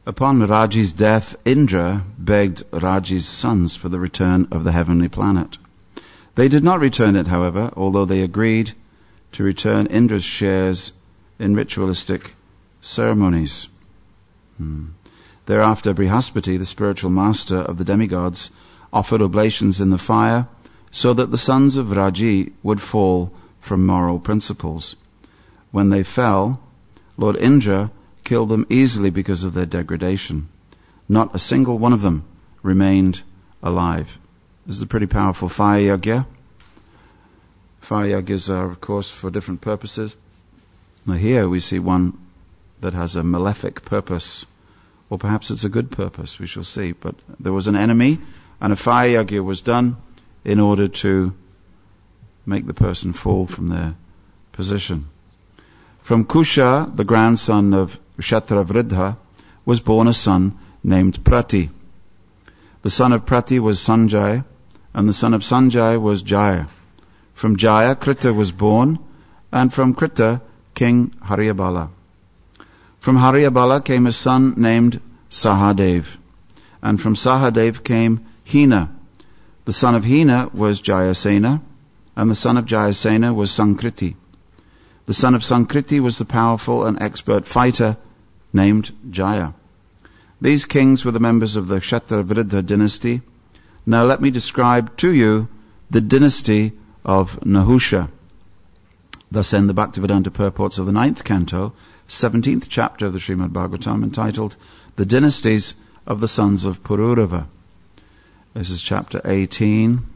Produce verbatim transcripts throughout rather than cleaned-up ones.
Upon Raji's death, Indra begged Raji's sons for the return of the heavenly planet. They did not return it, however, although they agreed to return Indra's shares in ritualistic ceremonies. Hmm. Thereafter, Brihaspati, the spiritual master of the demigods, offered oblations in the fire so that the sons of Raji would fall from moral principles. When they fell, Lord Indra killed them easily because of their degradation. Not a single one of them remained alive. This is a pretty powerful fire yagya. Fire yagyas are, of course, for different purposes. Now here we see one that has a malefic purpose, or perhaps it's a good purpose, we shall see. But there was an enemy, and a fire yagya was done in order to make the person fall from their position. From Kusha, the grandson of Kshatravridha, was born a son named Prati. The son of Prati was Sanjaya, and the son of Sanjaya was Jaya. From Jaya, Krita was born, and from Krita, King Haryabala. From Haryabala came a son named Sahadev, and from Sahadev came Hina. The son of Hina was Jayasena, and the son of Jayasena was Sankriti. The son of Sankriti was the powerful and expert fighter named Jaya. These kings were the members of the Kshatravridha dynasty. Now let me describe to you the dynasty of Nahusha. Thus end the Bhaktivedanta purports of the ninth canto, seventeenth chapter of the Srimad Bhagavatam, entitled The Dynasties of the Sons of Pururava. This is chapter eighteen.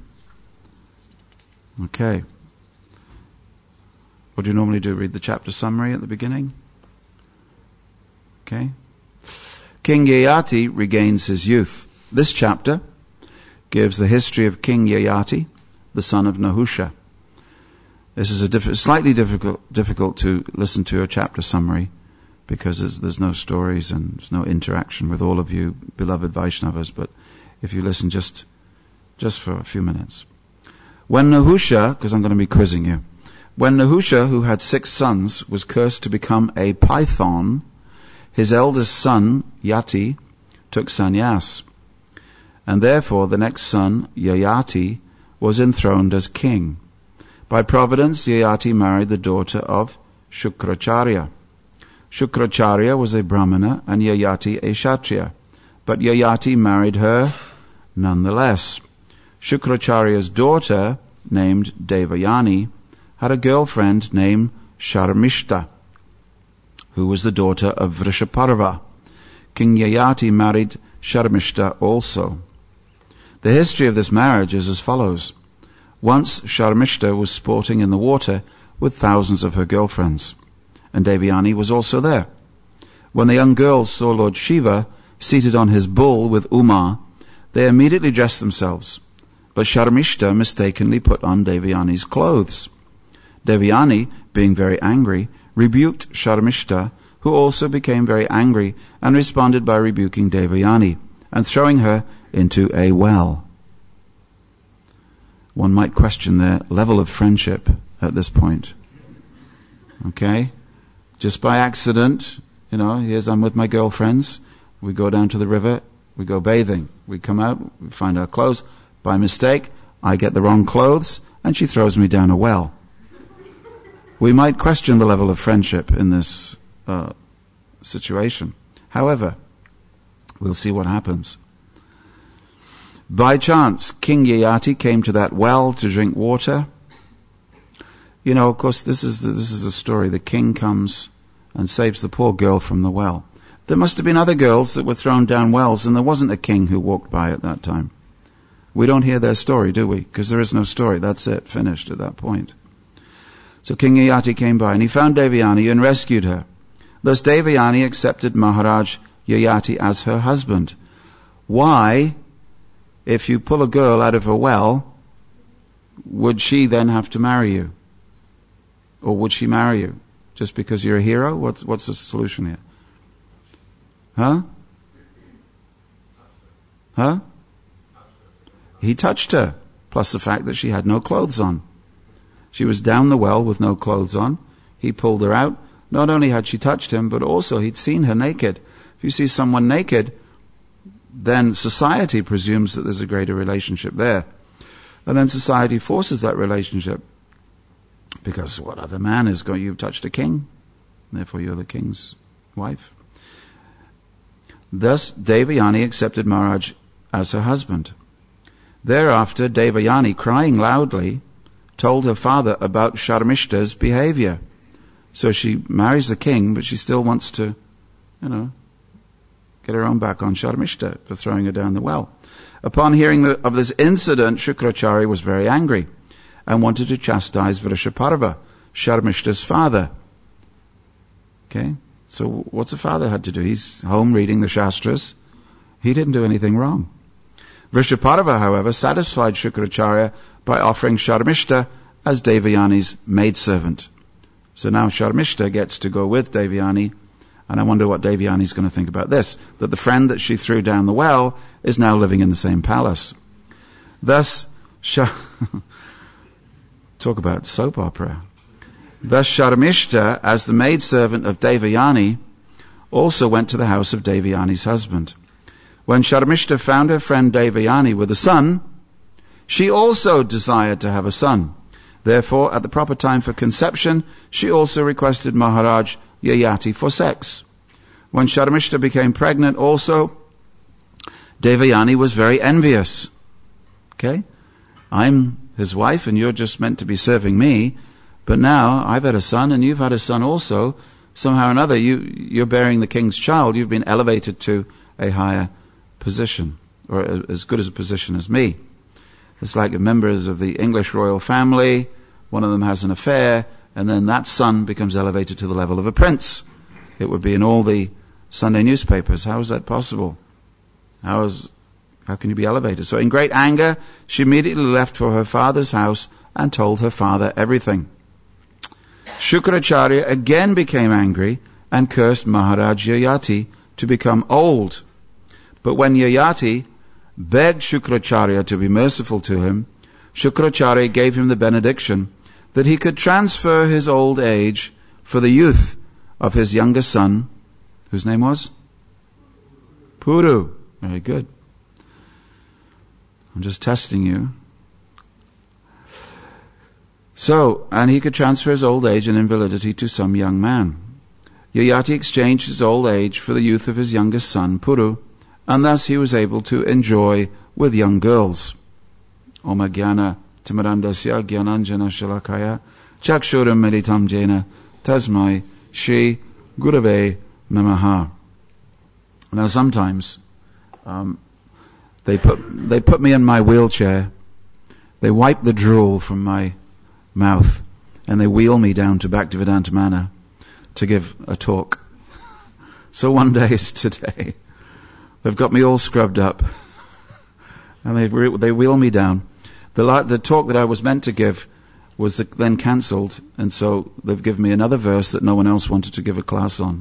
Okay. What do you normally do? Read the chapter summary at the beginning? Okay. King Yayati regains his youth. This chapter gives the history of King Yayati, the son of Nahusha. This is a diff- slightly difficult difficult to listen to a chapter summary because there's, there's no stories and there's no interaction with all of you beloved Vaishnavas, but if you listen just just for a few minutes. When Nahusha, because I'm going to be quizzing you, when Nahusha, who had six sons, was cursed to become a python, his eldest son, Yati, took sannyas, and therefore the next son, Yayati, was enthroned as king. By providence, Yayati married the daughter of Shukracharya. Shukracharya was a Brahmana and Yayati a Kshatriya, but Yayati married her nonetheless. Shukracharya's daughter, named Devayani, had a girlfriend named Sharmishta, who was the daughter of Vrishaparva. King Yayati married Sharmishta also. The history of this marriage is as follows. Once Sharmishta was sporting in the water with thousands of her girlfriends, and Devayani was also there. When the young girls saw Lord Shiva seated on his bull with Uma, they immediately dressed themselves, but Sharmishta mistakenly put on Devayani's clothes. Devayani, being very angry, rebuked Sharmishta, who also became very angry and responded by rebuking Devayani and throwing her into a well. One might question their level of friendship at this point. Okay? Just by accident, you know, here's I'm with my girlfriends, we go down to the river, we go bathing, we come out, we find our clothes. By mistake, I get the wrong clothes, and she throws me down a well. We might question the level of friendship in this uh, situation. However, we'll see what happens. By chance, King Yayati came to that well to drink water. You know, of course, this is the, this is the story. The king comes and saves the poor girl from the well. There must have been other girls that were thrown down wells, and there wasn't a king who walked by at that time. We don't hear their story, do we? Because there is no story. That's it, finished at that point. So King Yayati came by, and he found Devayani and rescued her. Thus Devayani accepted Maharaj Yayati as her husband. Why, if you pull a girl out of a well, would she then have to marry you? Or would she marry you? Just because you're a hero? What's, what's the solution here? Huh? Huh? He touched her, plus the fact that she had no clothes on. She was down the well with no clothes on. He pulled her out. Not only had she touched him, but also he'd seen her naked. If you see someone naked, then society presumes that there's a greater relationship there. And then society forces that relationship. Because what other man is going, you've touched a king, therefore you're the king's wife. Thus Devayani accepted Maharaj as her husband. Thereafter Devayani, crying loudly, told her father about Sharmishta's behavior. So she marries the king, but she still wants to, you know, get her own back on Sharmishta for throwing her down the well. Upon hearing the, of this incident, Shukracharya was very angry and wanted to chastise Vrishaparva, Sharmishta's father. Okay? So what's the father had to do? He's home reading the Shastras. He didn't do anything wrong. Vrishaparva, however, satisfied Shukracharya by offering Sharmishta as Devayani's maidservant. So now Sharmishta gets to go with Devayani, and I wonder what Devayani's going to think about this, that the friend that she threw down the well is now living in the same palace. Thus, Shar- talk about soap opera. Thus Sharmishta, as the maidservant of Devayani, also went to the house of Devayani's husband. When Sharmishta found her friend Devayani with a son, she also desired to have a son. Therefore, at the proper time for conception, she also requested Maharaj Yayati for sex. When Sharmishta became pregnant also, Devayani was very envious. Okay? I'm his wife and you're just meant to be serving me, but now I've had a son and you've had a son also. Somehow or another, you, you're bearing the king's child. You've been elevated to a higher position, or as good as a position as me. It's like members of the English royal family, one of them has an affair, and then that son becomes elevated to the level of a prince. It would be in all the Sunday newspapers. How is that possible? How is, how can you be elevated? So in great anger, she immediately left for her father's house and told her father everything. Shukracharya again became angry and cursed Maharaj Yayati to become old. But when Yayati begged Shukracharya to be merciful to him, Shukracharya gave him the benediction that he could transfer his old age for the youth of his younger son, whose name was? Puru. Very good. I'm just testing you. So, and he could transfer his old age and invalidity to some young man. Yayati exchanged his old age for the youth of his youngest son, Puru, and thus he was able to enjoy with young girls. Om Jnana Timirandasya Jnananjana Shalakaya Chakshuram Meditam Jena Tasmai Shri Gurave Namaha. Now sometimes um, they put they put me in my wheelchair, they wipe the drool from my mouth, and they wheel me down to Bhaktivedanta Manor to give a talk. So one day is today. They've got me all scrubbed up, and they they wheel me down. The the talk that I was meant to give was then cancelled, and so they've given me another verse that no one else wanted to give a class on.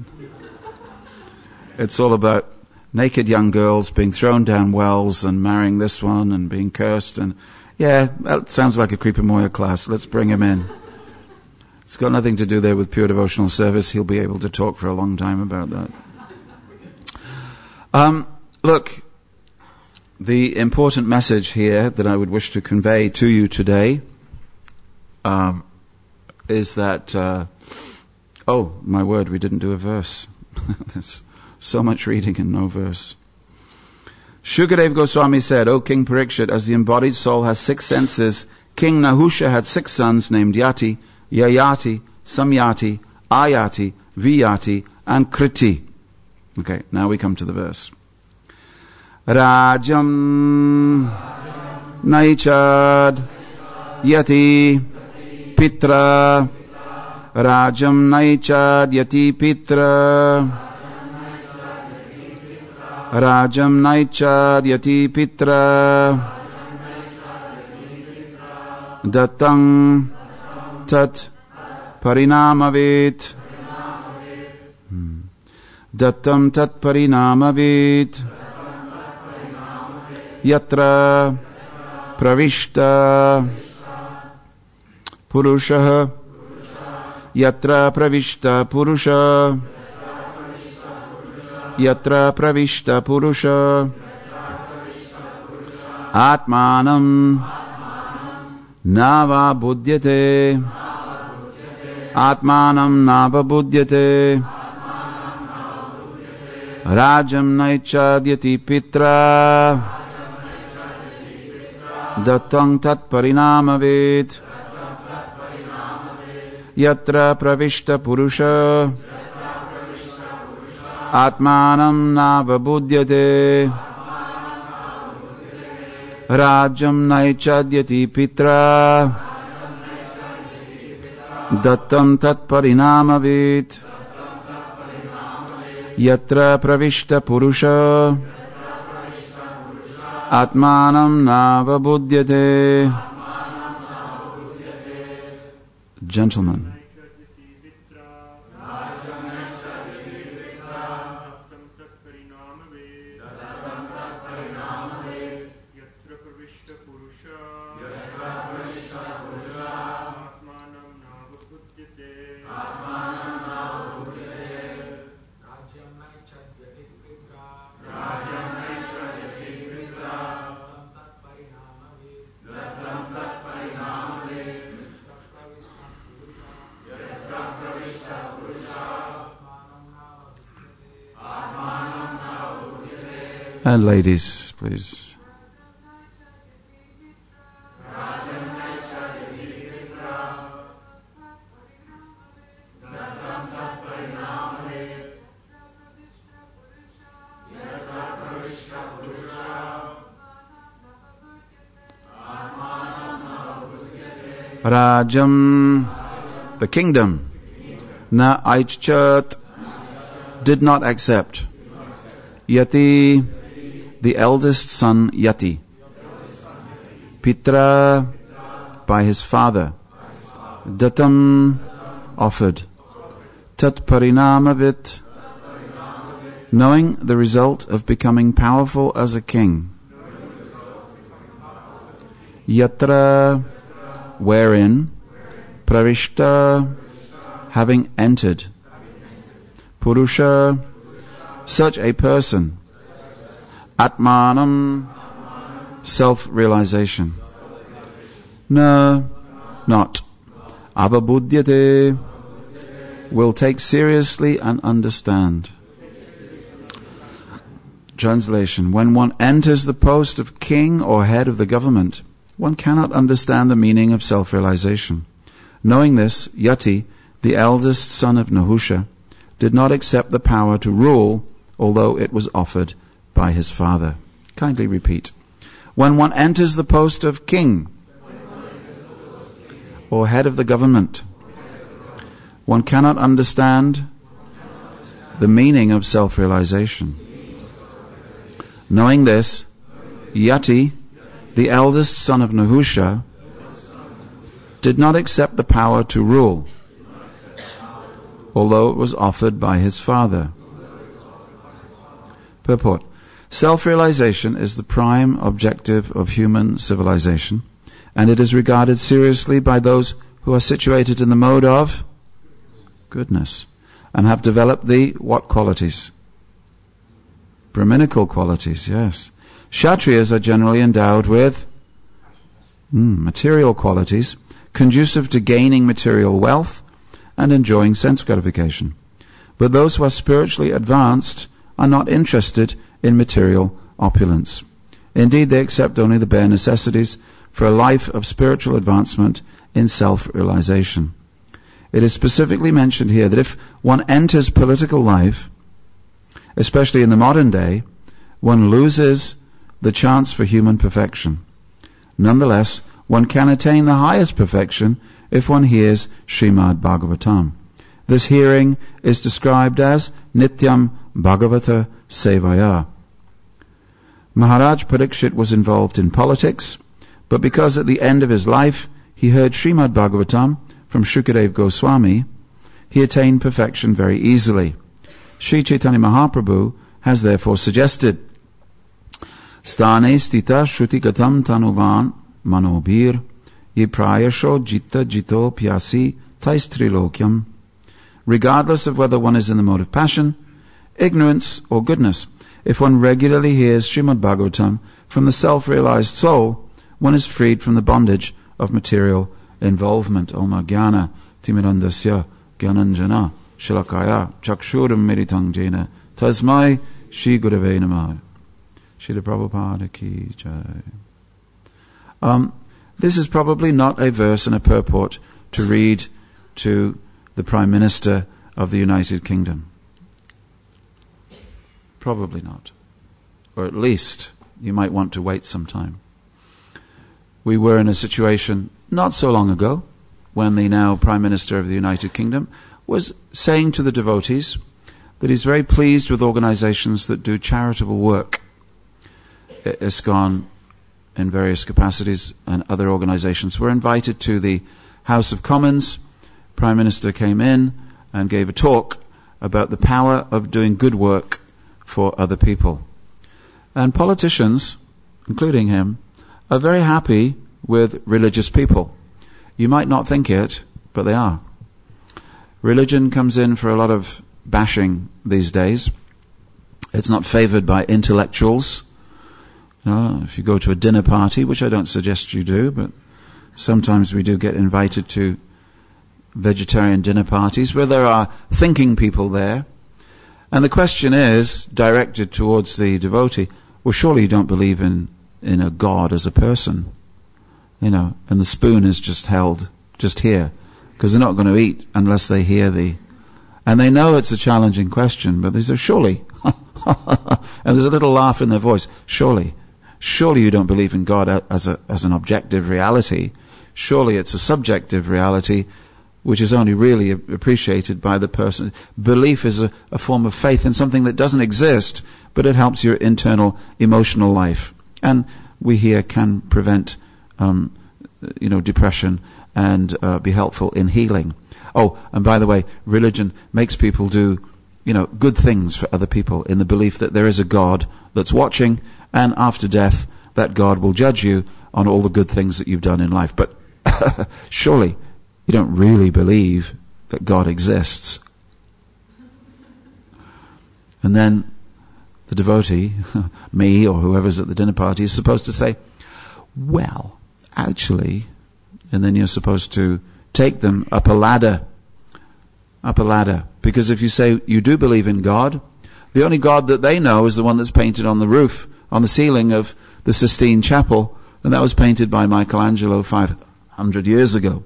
It's all about naked young girls being thrown down wells and marrying this one and being cursed. And yeah, that sounds like a Kripa Moya class. Let's bring him in. It's got nothing to do there with pure devotional service. He'll be able to talk for a long time about that. Um, look, the important message here that I would wish to convey to you today um, is that, uh, oh, my word, we didn't do a verse. There's so much reading and no verse. Shukadeva Goswami said, O King Parikshit, as the embodied soul has six senses, King Nahusha had six sons named Yati, Yayati, Samyati, Ayati, Viyati, and Kriti. Okay, now we come to the verse. Rajam Naichad Yati Pitra Rajam Naichad Yati Pitra Rajam Naichad Yati Pitra Datang Tat Parinamavit hmm. Dattam Tat Parinamavit Yatra Pravishta Purusha Yatra Pravishta Purusha Yatra pravishta purusha Atmanam Nava buddhyate Atmanam Nava buddhyate Rajam naichadyati pitra Dattang tat parinamavid Yatra pravishta purusha Atmanam nava buddhyate Rajam naichadyati pitra Dattam tat parinamavid Yatra pravishta purusha Atmanam nava buddhyate. Gentlemen, and ladies, please. Rajam, the kingdom, na aichat, did not accept. Yati, the eldest son Yati. Pitra, by his father. Datam, offered. Tat parinamavit, knowing the result of becoming powerful as a king. Yatra, wherein. Pravishta, having entered. Purusha, such a person. Atmanam, self-realization. No, not. Avabuddhyate, will take seriously and understand. Translation. When one enters the post of king or head of the government, one cannot understand the meaning of self-realization. Knowing this, Yati, the eldest son of Nahusha, did not accept the power to rule, although it was offered by his father. Kindly repeat. When one enters the post of king or head of the government, one cannot understand the meaning of self-realization. Knowing this, Yati, the eldest son of Nahusha, did not accept the power to rule, although it was offered by his father. Purport. Self-realization is the prime objective of human civilization, and it is regarded seriously by those who are situated in the mode of goodness and have developed the what qualities? Brahminical qualities, yes. Kshatriyas are generally endowed with mm, material qualities, conducive to gaining material wealth and enjoying sense gratification. But those who are spiritually advanced are not interested in material opulence. Indeed, they accept only the bare necessities for a life of spiritual advancement in self-realization. It is specifically mentioned here that if one enters political life, especially in the modern day, one loses the chance for human perfection. Nonetheless, one can attain the highest perfection if one hears Srimad Bhagavatam. This hearing is described as Nityam Bhagavata Sevaya. Maharaj Parikshit was involved in politics, but because at the end of his life he heard Srimad Bhagavatam from Shukadev Goswami, he attained perfection very easily. Sri Chaitanya Mahaprabhu has therefore suggested, Sthane stita shruti gatam tanuvan manobir ye prayasho jitta jito pyasi tais trilokyam. Regardless of whether one is in the mode of passion, ignorance or goodness. If one regularly hears Srimad Bhagavatam from the self-realized soul, one is freed from the bondage of material involvement. Om Jnana Timirandasya Gyananjana Shalakaya Chakshuram Meritang Jena Tasmai Shri Gurave Namah. Srila Prabhupada Ki Jai. Um, this is probably not a verse and a purport to read to the Prime Minister of the United Kingdom. Probably not. Or at least you might want to wait some time. We were in a situation not so long ago when the now Prime Minister of the United Kingdom was saying to the devotees that he's very pleased with organizations that do charitable work. ISKCON, in various capacities, and other organizations were invited to the House of Commons. Prime Minister came in and gave a talk about the power of doing good work for other people. And politicians, including him, are very happy with religious people. You might not think it, but they are. Religion comes in for a lot of bashing these days. It's not favored by intellectuals. You know, if you go to a dinner party, which I don't suggest you do, but sometimes we do get invited to vegetarian dinner parties where there are thinking people there. And the question is directed towards the devotee, well, surely you don't believe in, in a God as a person, you know, and the spoon is just held just here, because they're not going to eat unless they hear the, and they know it's a challenging question, but they say, surely, and there's a little laugh in their voice, surely, surely you don't believe in God as a, as an objective reality, surely it's a subjective reality, which is only really appreciated by the person. Belief is a, a form of faith in something that doesn't exist, but it helps your internal emotional life. And we here can prevent, um, you know, depression and uh, be helpful in healing. Oh, and by the way, religion makes people do, you know, good things for other people in the belief that there is a God that's watching, and after death, that God will judge you on all the good things that you've done in life. But surely you don't really believe that God exists. And then the devotee, me or whoever's at the dinner party, is supposed to say, well, actually, and then you're supposed to take them up a ladder, up a ladder. Because if you say you do believe in God, the only God that they know is the one that's painted on the roof, on the ceiling of the Sistine Chapel, and that was painted by Michelangelo five hundred years ago.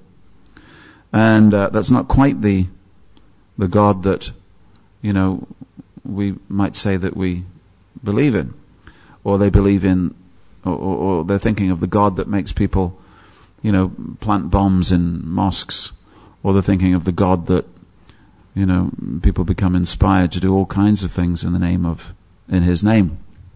And uh, that's not quite the the God that, you know, we might say that we believe in, or they believe in, or, or, or they're thinking of the God that makes people, you know, plant bombs in mosques, or they're thinking of the God that, you know, people become inspired to do all kinds of things in the name of, in His name.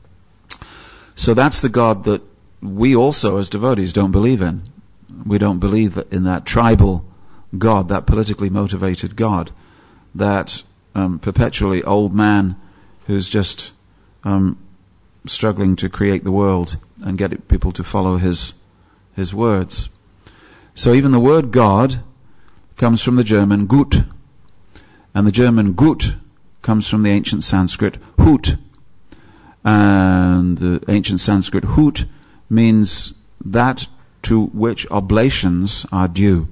So that's the God that we also as devotees don't believe in. We don't believe that in that tribal God, that politically motivated God, that um, perpetually old man who's just um, struggling to create the world and get it, people to follow his his words. So even the word God comes from the German Gut, and the German Gut comes from the ancient Sanskrit Hut, and the ancient Sanskrit Hut means that to which oblations are due.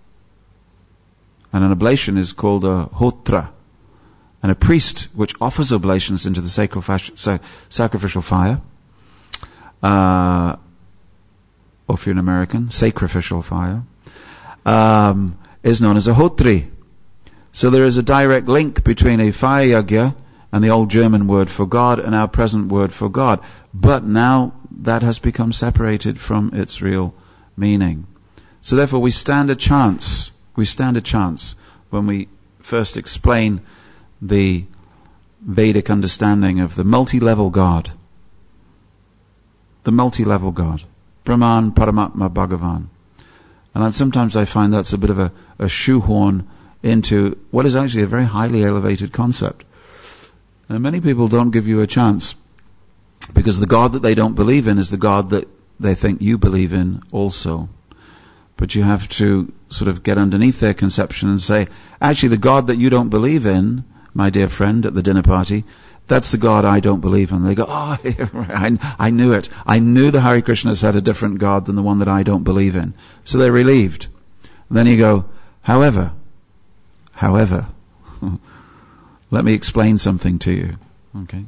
And an oblation is called a hotra. And a priest which offers oblations into the sacrificial fire, uh, or if you're an American, sacrificial fire, um, is known as a hotri. So there is a direct link between a fire yagya and the old German word for God and our present word for God. But now that has become separated from its real meaning. So therefore we stand a chance We stand a chance when we first explain the Vedic understanding of the multi-level God. The multi-level God. Brahman, Paramatma, Bhagavan. And then sometimes I find that's a bit of a, a shoehorn into what is actually a very highly elevated concept. And many people don't give you a chance because the God that they don't believe in is the God that they think you believe in also. But you have to sort of get underneath their conception and say, actually the God that you don't believe in my dear friend, at the dinner party, that's the God I don't believe in. They go, oh, I, I knew it. I knew the Hare Krishnas had a different God than the one that I don't believe in. So they're relieved. And then you go, however, however, let me explain something to you. Okay?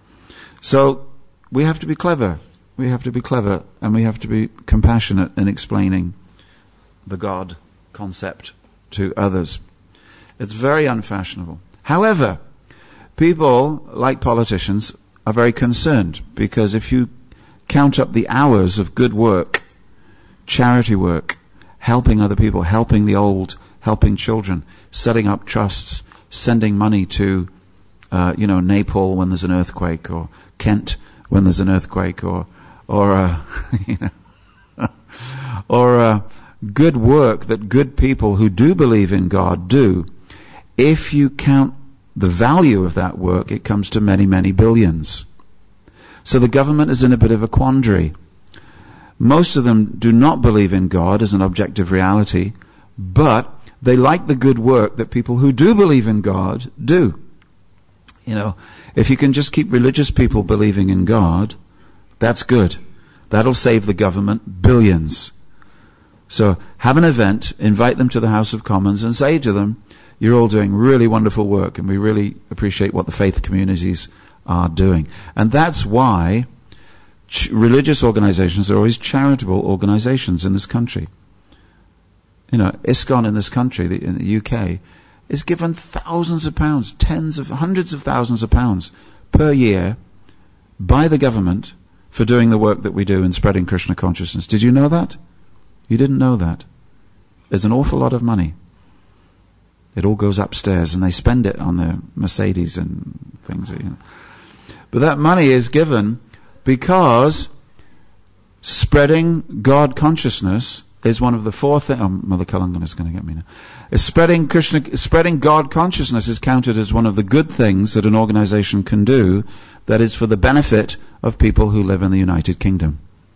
So we have to be clever. We have to be clever, and we have to be compassionate in explaining the God concept to others. It's very unfashionable. However, people, like politicians, are very concerned, because if you count up the hours of good work, charity work, helping other people, helping the old, helping children, setting up trusts, sending money to, uh, you know, Nepal when there's an earthquake, or Kent when there's an earthquake, or, or, uh, you know, or uh, good work that good people who do believe in God do. If you count the value of that work, it comes to many, many billions. So the government is in a bit of a quandary. Most of them do not believe in God as an objective reality, but they like the good work that people who do believe in God do. You know, if you can just keep religious people believing in God, that's good. That'll save the government billions. So have an event, invite them to the House of Commons and say to them, you're all doing really wonderful work, and we really appreciate what the faith communities are doing. And that's why ch- religious organizations are always charitable organizations in this country. You know, ISKCON in this country, the, in the U K, is given thousands of pounds, tens of, hundreds of thousands of pounds per year by the government for doing the work that we do in spreading Krishna consciousness. Did you know that? You didn't know that. There's an awful lot of money. It all goes upstairs, and they spend it on their Mercedes and things. You know. But that money is given because spreading God consciousness is one of the four things. Oh, Mother Kalangana is going to get me now. Is spreading Krishna, spreading God consciousness is counted as one of the good things that an organization can do. That is for the benefit of people who live in the United Kingdom.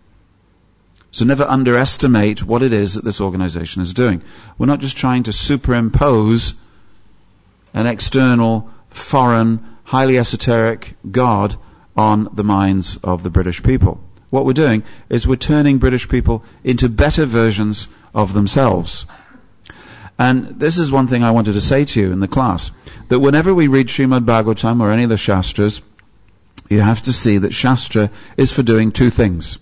So never underestimate what it is that this organization is doing. We're not just trying to superimpose an external, foreign, highly esoteric God on the minds of the British people. What we're doing is we're turning British people into better versions of themselves. And this is one thing I wanted to say to you in the class, that whenever we read Srimad Bhagavatam or any of the Shastras, you have to see that Shastra is for doing two things.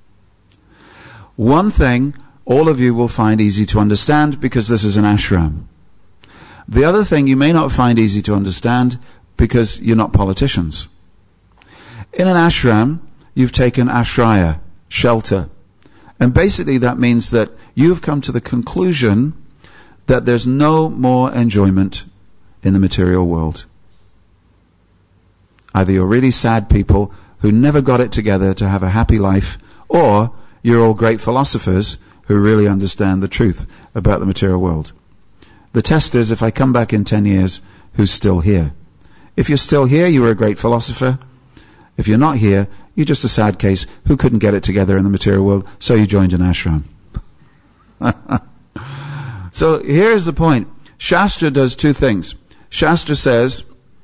One thing all of you will find easy to understand because this is an ashram. The other thing you may not find easy to understand because you're not politicians. In an ashram, you've taken ashraya, shelter. And basically that means that you've come to the conclusion that there's no more enjoyment in the material world. Either you're really sad people who never got it together to have a happy life, or you're all great philosophers who really understand the truth about the material world. The test is, if I come back in ten years, who's still here? If you're still here, you were a great philosopher. If you're not here, you're just a sad case who couldn't get it together in the material world, so you joined an ashram. So here's the point. Shastra does two things. Shastra says,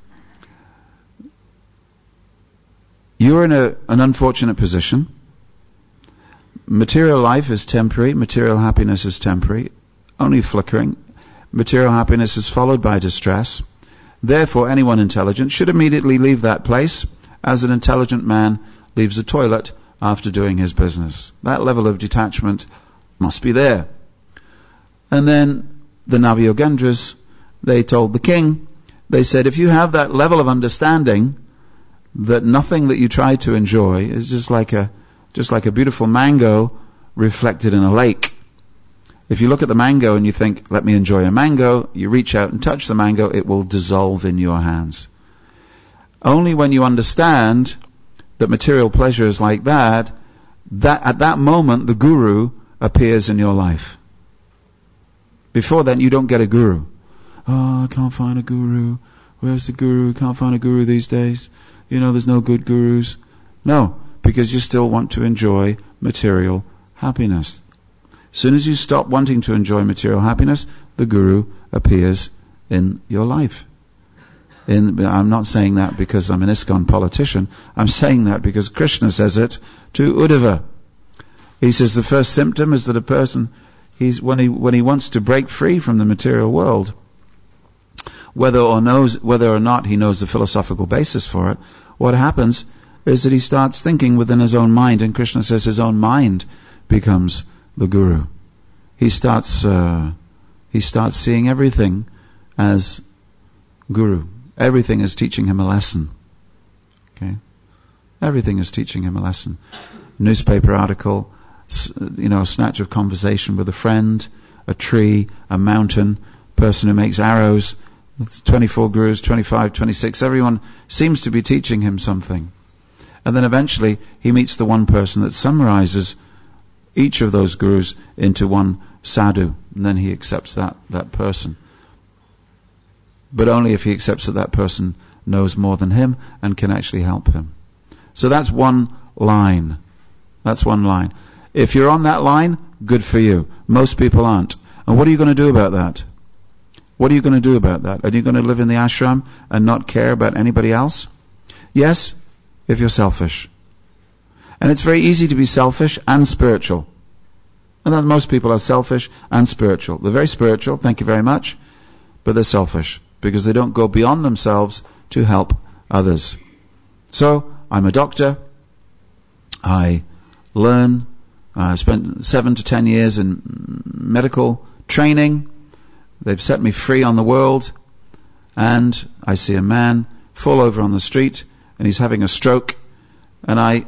you're in a, an unfortunate position. Material life is temporary. Material happiness is temporary, only flickering. Material happiness is followed by distress. Therefore, anyone intelligent should immediately leave that place, as an intelligent man leaves a toilet after doing his business. That level of detachment must be there. And then the Navayogendras, they told the king, they said, if you have that level of understanding that nothing that you try to enjoy is just like a just like a beautiful mango reflected in a lake. If you look at the mango and you think, let me enjoy a mango, you reach out and touch the mango, it will dissolve in your hands. Only when you understand that material pleasure is like that, that at that moment the guru appears in your life. Before then you don't get a guru. Oh, I can't find a guru. Where's the guru? Can't find a guru these days. You know, there's no good gurus. No. Because you still want to enjoy material happiness. As soon as you stop wanting to enjoy material happiness, the guru appears in your life. In, I'm not saying that because I'm an ISKCON politician. I'm saying that because Krishna says it to Uddhava. He says the first symptom is that a person, he's when he when he wants to break free from the material world, whether or knows whether or not he knows the philosophical basis for it, what happens is that he starts thinking within his own mind, and Krishna says his own mind becomes the guru. He starts uh, he starts seeing everything as guru. Everything is teaching him a lesson. Okay, everything is teaching him a lesson. Newspaper article, you know, a snatch of conversation with a friend, a tree, a mountain, person who makes arrows. It's twenty-four gurus, twenty-five, twenty-six. Everyone seems to be teaching him something. And then eventually he meets the one person that summarizes each of those gurus into one sadhu. And then he accepts that, that person. But only if he accepts that that person knows more than him and can actually help him. So that's one line. That's one line. If you're on that line, good for you. Most people aren't. And what are you going to do about that? What are you going to do about that? Are you going to live in the ashram and not care about anybody else? Yes, if you're selfish. And it's very easy to be selfish and spiritual. And that most people are selfish and spiritual. They're very spiritual, thank you very much, but they're selfish because they don't go beyond themselves to help others. So, I'm a doctor. I learn. I uh, spent seven to ten years in medical training. They've set me free on the world. And I see a man fall over on the street and he's having a stroke. And I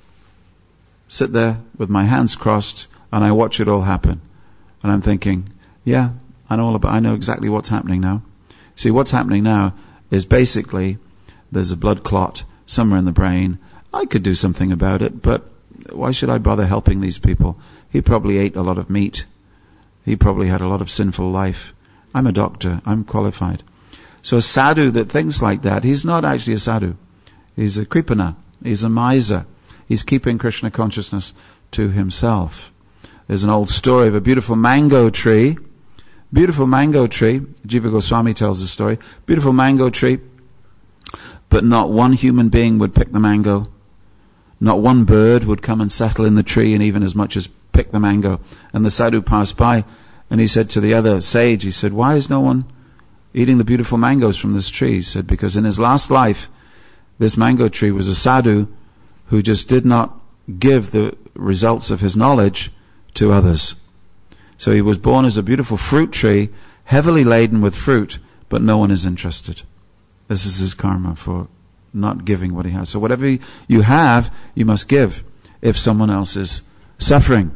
sit there with my hands crossed and I watch it all happen. And I'm thinking, yeah, I know all about, I know exactly what's happening now. See, what's happening now is basically there's a blood clot somewhere in the brain. I could do something about it, but why should I bother helping these people? He probably ate a lot of meat. He probably had a lot of sinful life. I'm a doctor. I'm qualified. So a sadhu that thinks like that, he's not actually a sadhu. He's a kripana. He's a miser. He's keeping Krishna consciousness to himself. There's an old story of a beautiful mango tree. Beautiful mango tree. Jiva Goswami tells the story. Beautiful mango tree. But not one human being would pick the mango. Not one bird would come and settle in the tree and even as much as pick the mango. And the sadhu passed by and he said to the other sage, he said, why is no one eating the beautiful mangoes from this tree? He said, because in his last life, this mango tree was a sadhu who just did not give the results of his knowledge to others. So he was born as a beautiful fruit tree, heavily laden with fruit, but no one is interested. This is his karma for not giving what he has. So whatever you have, you must give if someone else is suffering.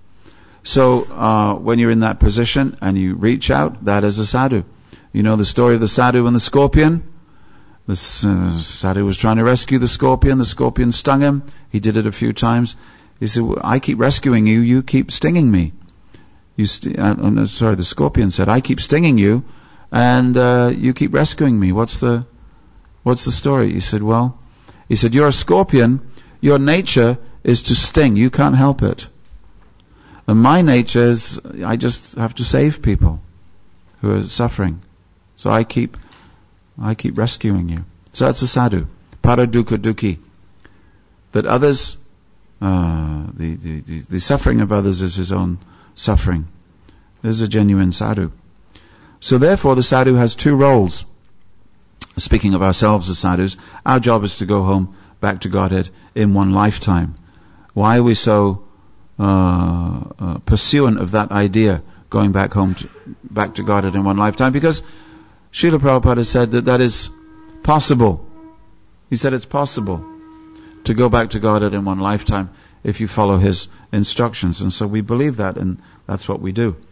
So uh, when you're in that position and you reach out, that is a sadhu. You know the story of the sadhu and the scorpion? The uh, sadhu was trying to rescue the scorpion. The scorpion stung him. He did it a few times. He said, well, I keep rescuing you, you keep stinging me. You st- uh, sorry, the scorpion said, I keep stinging you, and uh, you keep rescuing me. What's the what's the story? He said, well, he said, you're a scorpion. Your nature is to sting. You can't help it. And my nature is, I just have to save people who are suffering. So I keep, I keep rescuing you. So that's a sadhu. Paradukha dukhi. That others, uh, the, the, the, the suffering of others is his own suffering. This is a genuine sadhu. So therefore the sadhu has two roles. Speaking of ourselves as sadhus, our job is to go home back to Godhead in one lifetime. Why are we so uh, uh, pursuant of that idea, going back home, to, back to Godhead in one lifetime? Because Srila Prabhupada said that that is possible. He said it's possible to go back to Godhead in one lifetime if you follow his instructions. And so we believe that, and that's what we do.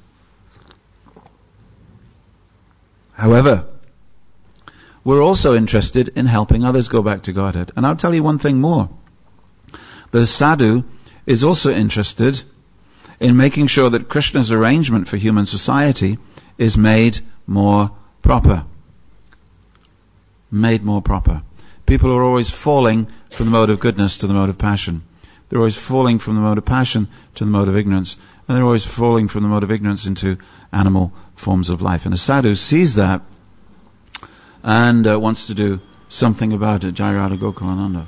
However, we're also interested in helping others go back to Godhead. And I'll tell you one thing more. The sadhu is also interested in making sure that Krishna's arrangement for human society is made more proper. Made more proper. People are always falling from the mode of goodness to the mode of passion. They're always falling from the mode of passion to the mode of ignorance. And they're always falling from the mode of ignorance into animal forms of life. And a sadhu sees that, and uh, wants to do something about it, Jai Radha Gokulananda.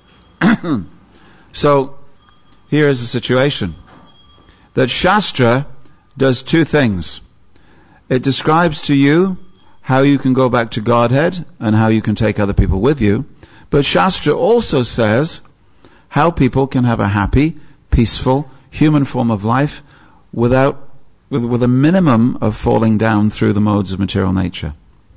So, here is the situation. That Shastra does two things. It describes to you how you can go back to Godhead and how you can take other people with you. But Shastra also says how people can have a happy, peaceful, human form of life without, with, with a minimum of falling down through the modes of material nature.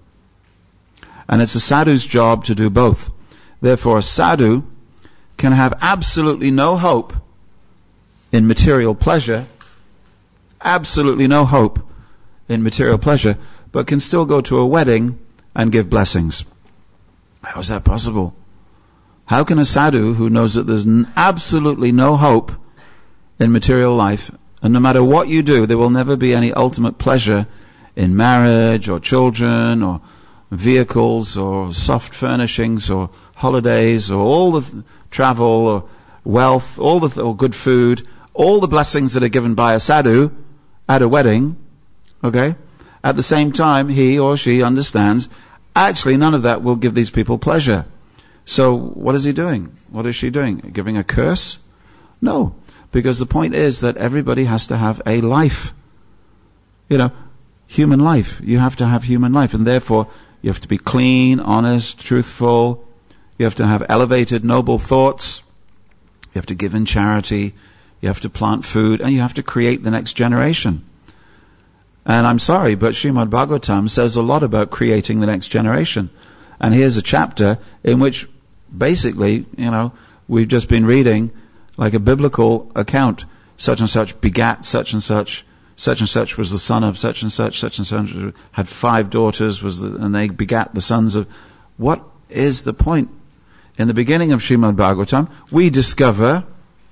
And it's a sadhu's job to do both. Therefore, a sadhu can have absolutely no hope in material pleasure, absolutely no hope in material pleasure, but can still go to a wedding and give blessings. How is that possible? How can a sadhu who knows that there's n- absolutely no hope in material life, and no matter what you do, there will never be any ultimate pleasure in marriage or children or vehicles or soft furnishings or holidays or all the th- travel or wealth, all the th- or good food, all the blessings that are given by a sadhu at a wedding, okay? At the same time, he or she understands, actually none of that will give these people pleasure. So what is he doing? What is she doing? Giving a curse? No, because the point is that everybody has to have a life. You know, human life. You have to have human life, and therefore you have to be clean, honest, truthful. You have to have elevated, noble thoughts. You have to give in charity. You have to plant food, and you have to create the next generation. And I'm sorry, but Srimad Bhagavatam says a lot about creating the next generation. And here's a chapter in which basically, you know, we've just been reading like a biblical account. Such and such begat such and such. Such and such was the son of such and such. Such and such had five daughters, was the, and they begat the sons of... What is the point? In the beginning of Srimad Bhagavatam, we discover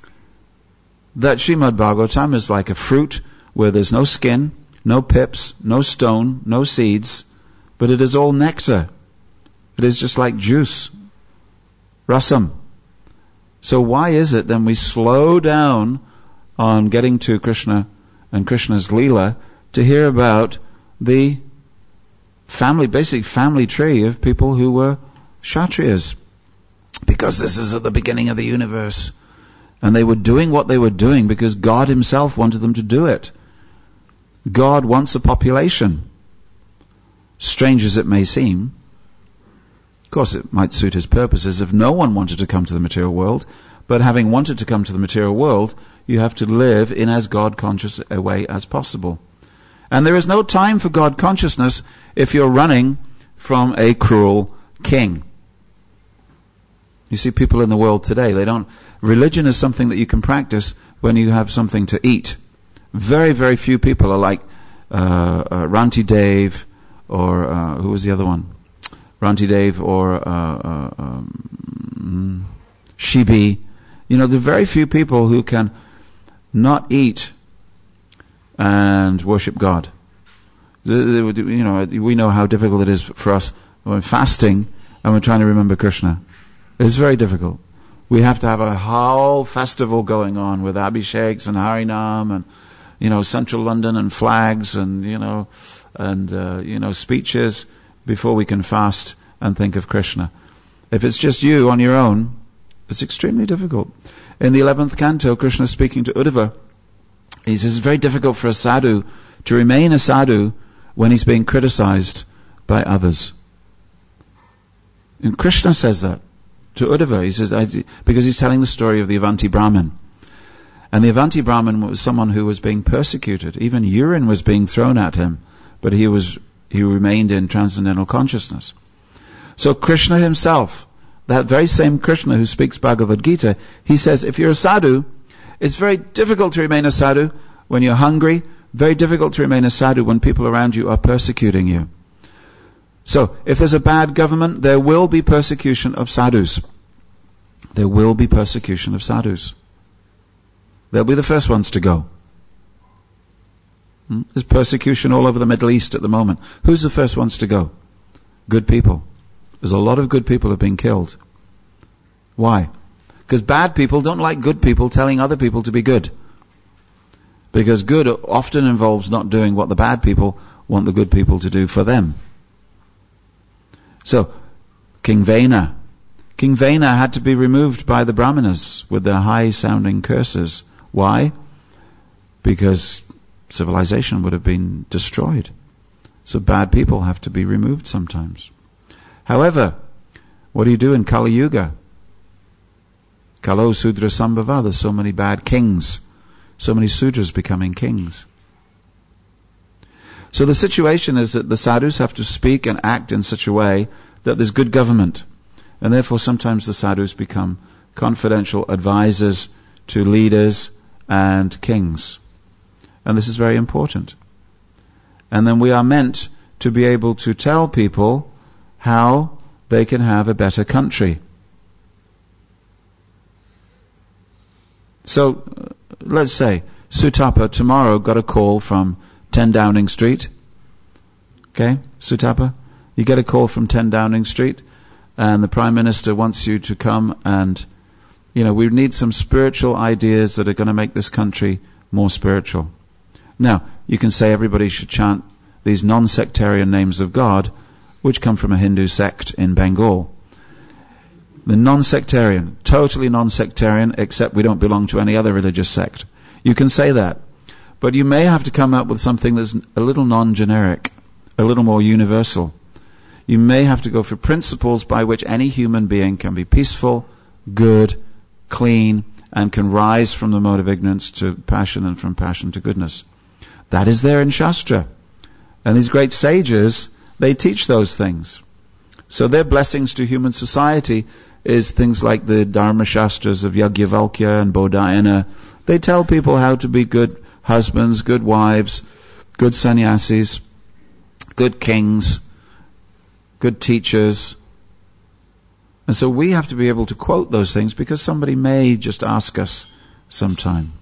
that Srimad Bhagavatam is like a fruit where there's no skin, no pips, no stone, no seeds, but it is all nectar. It is just like juice, rasam. So why is it then we slow down on getting to Krishna and Krishna's Leela to hear about the family, basic family tree of people who were Kshatriyas? Because this is at the beginning of the universe. And they were doing what they were doing because God himself wanted them to do it. God wants a population. Strange as it may seem. Of course, it might suit his purposes if no one wanted to come to the material world. But having wanted to come to the material world, you have to live in as God-conscious a way as possible. And there is no time for God consciousness if you're running from a cruel king. You see people in the world today, they don't... Religion is something that you can practice when you have something to eat. Very, very few people are like uh, uh, Ranti Dev, or uh, who was the other one? Ranti Dev or uh, uh, um, Shibi. You know, there are very few people who can not eat and worship God. You know, we know how difficult it is for us when we're fasting and we're trying to remember Krishna. It's very difficult. We have to have a whole festival going on with Abhisheks and Harinam and, you know, Central London and flags and, you know, and, uh, you know, speeches before we can fast and think of Krishna. If it's just you on your own, it's extremely difficult. In the eleventh canto, Krishna is speaking to Uddhava. He says it's very difficult for a sadhu to remain a sadhu when he's being criticized by others. And Krishna says that to Uddhava. He says, I, because he's telling the story of the Avanti Brahmin. And the Avanti Brahmin was someone who was being persecuted. Even urine was being thrown at him, but he was he remained in transcendental consciousness. So Krishna himself, that very same Krishna who speaks Bhagavad Gita, he says, if you're a sadhu, it's very difficult to remain a sadhu when you're hungry, very difficult to remain a sadhu when people around you are persecuting you. So, if there's a bad government, there will be persecution of sadhus. There will be persecution of sadhus. They'll be the first ones to go. Hmm? There's persecution all over the Middle East at the moment. Who's the first ones to go? Good people. There's a lot of good people who have been killed. Why? Because bad people don't like good people telling other people to be good. Because good often involves not doing what the bad people want the good people to do for them. So, King Vena. King Vena had to be removed by the Brahmanas with their high-sounding curses. Why? Because civilization would have been destroyed. So bad people have to be removed sometimes. However, what do you do in Kali Yuga? Kalo Sudra Sambhava, there's so many bad kings, so many Sudras becoming kings. So the situation is that the sadhus have to speak and act in such a way that there's good government. And therefore sometimes the sadhus become confidential advisors to leaders and kings. And this is very important. And then we are meant to be able to tell people how they can have a better country. So, uh, let's say, Sutapa tomorrow got a call from ten Downing Street. Okay, Sutapa? You get a call from ten Downing Street, and the Prime Minister wants you to come and, you know, we need some spiritual ideas that are going to make this country more spiritual. Now, you can say everybody should chant these non-sectarian names of God, which come from a Hindu sect in Bengal. The non-sectarian, totally non-sectarian, except we don't belong to any other religious sect. You can say that. But you may have to come up with something that's a little non-generic, a little more universal. You may have to go for principles by which any human being can be peaceful, good, clean, and can rise from the mode of ignorance to passion and from passion to goodness. That is there in Shastra. And these great sages, they teach those things. So their blessings to human society is things like the Dharma Shastras of Yajnavalkya and Bodhayana. They tell people how to be good husbands, good wives, good sannyasis, good kings, good teachers. And so we have to be able to quote those things because somebody may just ask us sometime.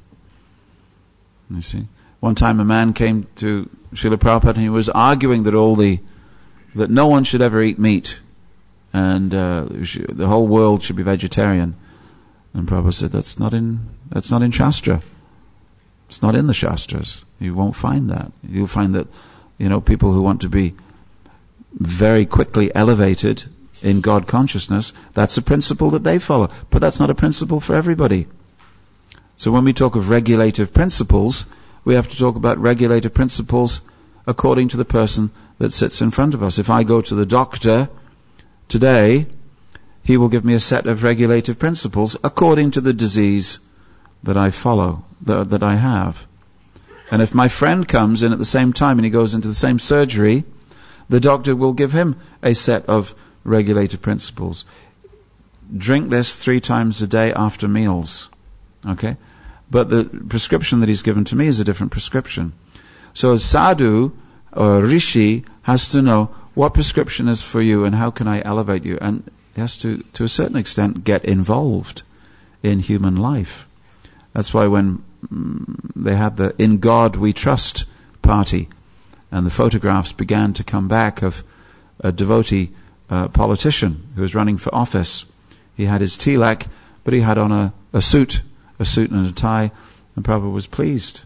You see? One time a man came to Srila Prabhupada and he was arguing that all the that no one should ever eat meat and uh, the whole world should be vegetarian. And Prabhupada said, that's not in that's not in Shastra. It's not in the Shastras. You won't find that. You'll find that, you know, people who want to be very quickly elevated in God consciousness, that's a principle that they follow. But that's not a principle for everybody. So when we talk of regulative principles, we have to talk about regulative principles according to the person that sits in front of us. If I go to the doctor today, he will give me a set of regulative principles according to the disease that I follow, that, that I have. And if my friend comes in at the same time and he goes into the same surgery, the doctor will give him a set of regulative principles. Drink this three times a day after meals. Okay? But the prescription that he's given to me is a different prescription. So a sadhu or a rishi has to know what prescription is for you and how can I elevate you. And he has to, to a certain extent, get involved in human life. That's why when mm, they had the In God We Trust party and the photographs began to come back of a devotee uh, politician who was running for office. He had his tilak, but he had on a, a suit, a suit and a tie, and Prabhupada was pleased.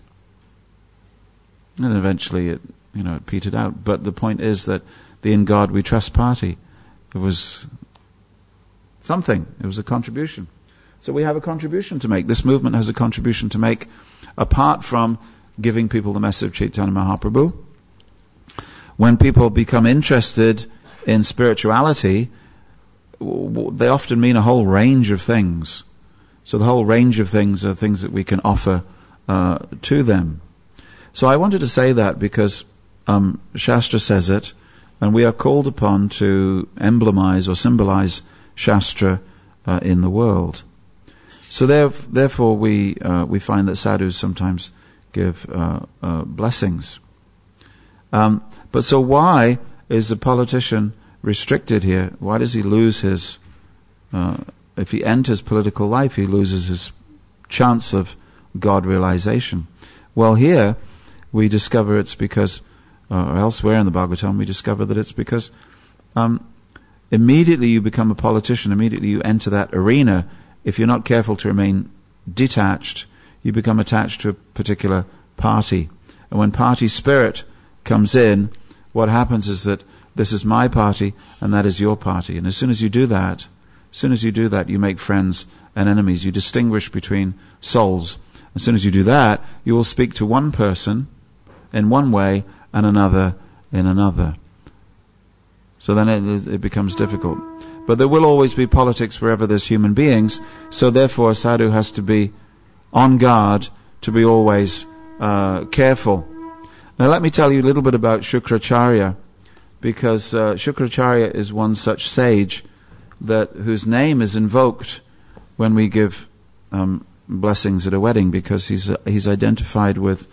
And eventually it, you know, it petered out. But the point is that the In God We Trust party, it was something. It was a contribution. So we have a contribution to make. This movement has a contribution to make, apart from giving people the message of Chaitanya Mahaprabhu. When people become interested in spirituality, they often mean a whole range of things. So the whole range of things are things that we can offer uh, to them. So I wanted to say that because um, Shastra says it, and we are called upon to emblemize or symbolize Shastra uh, in the world. So theref- therefore we uh, we find that sadhus sometimes give uh, uh, blessings. Um, but so why is a politician restricted here? Why does he lose his, uh, if he enters political life, he loses his chance of God realization? Well, here we discover it's because, uh, or elsewhere in the Bhagavatam, we discover that it's because um, immediately you become a politician, immediately you enter that arena. If you're not careful to remain detached, you become attached to a particular party. And when party spirit comes in, what happens is that this is my party and that is your party. And as soon as you do that, as soon as you do that, you make friends and enemies. You distinguish between souls. As soon as you do that, you will speak to one person in one way and another in another. So then it, it becomes difficult. But there will always be politics wherever there's human beings, so therefore a sadhu has to be on guard, to be always uh, careful. Now let me tell you a little bit about Shukracharya, because uh, Shukracharya is one such sage that whose name is invoked when we give um, blessings at a wedding, because he's uh, he's identified with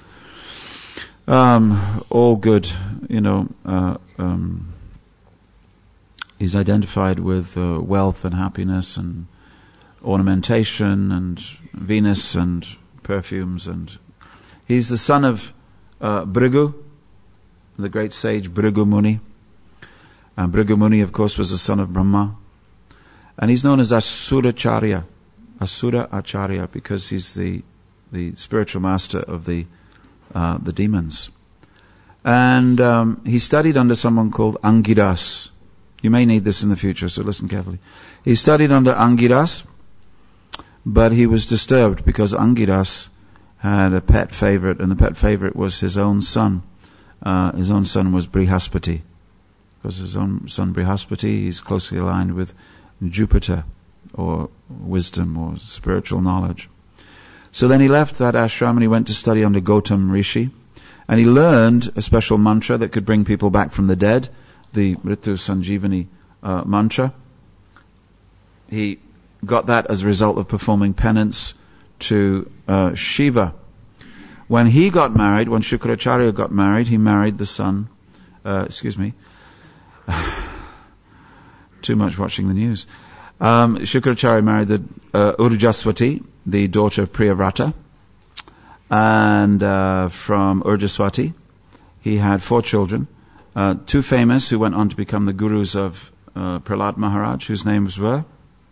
um, all good, you know. Uh, um, he's identified with uh, wealth and happiness and ornamentation and Venus and perfumes, and he's the son of uh, Bhrigu, the great sage Bhrigu Muni. And Bhrigu Muni, of course, was the son of Brahma. And he's known as Asuracharya, Asura Acharya, because he's the the spiritual master of the uh, the demons. And um, he studied under someone called Angiras. You may need this in the future, so listen carefully. He studied under Angiras, but he was disturbed because Angiras had a pet favorite, and the pet favorite was his own son. Uh, his own son was Brihaspati. Because his own son Brihaspati is closely aligned with Jupiter, or wisdom, or spiritual knowledge. So then he left that ashram and he went to study under Gautam Rishi, and he learned a special mantra that could bring people back from the dead, the Mritu Sanjeevani uh, mantra. He got that as a result of performing penance to uh, Shiva. When he got married, when Shukracharya got married, he married the son, uh, excuse me, too much watching the news. Um, Shukracharya married the uh, Urjaswati, the daughter of Priyavrata, and uh, from Urjaswati he had four children, uh, two famous who went on to become the gurus of uh, Prahlad Maharaj, whose names were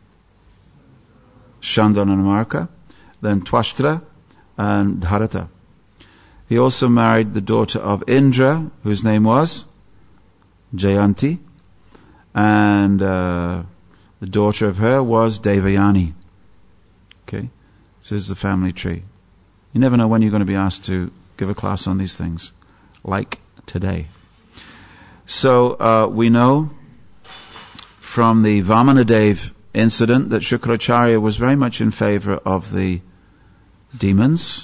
Shandana and Marka, then Twashtra and Dharata. He also married the daughter of Indra, whose name was Jayanti, and uh, the daughter of her was Devayani. Okay, so this is the family tree. You never know when you're going to be asked to give a class on these things, like today. So uh, we know from the Vamanadev incident that Shukracharya was very much in favor of the demons,